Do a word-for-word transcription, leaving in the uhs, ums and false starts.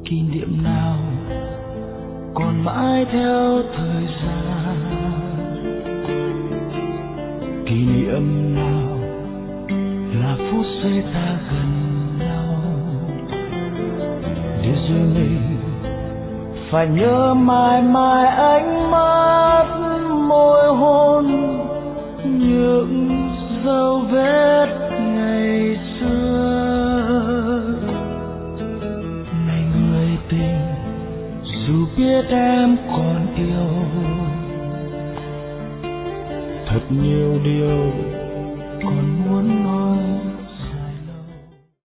kỷ niệm nào còn mãi theo thời gian, kỷ niệm nào là phút giây ta gần nhau, để rồi mình phải nhớ mãi mãi ánh mắt môi hôn những dấu vết ngày xưa. Này người tình, dù biết em còn yêu, thật nhiều điều còn muốn nói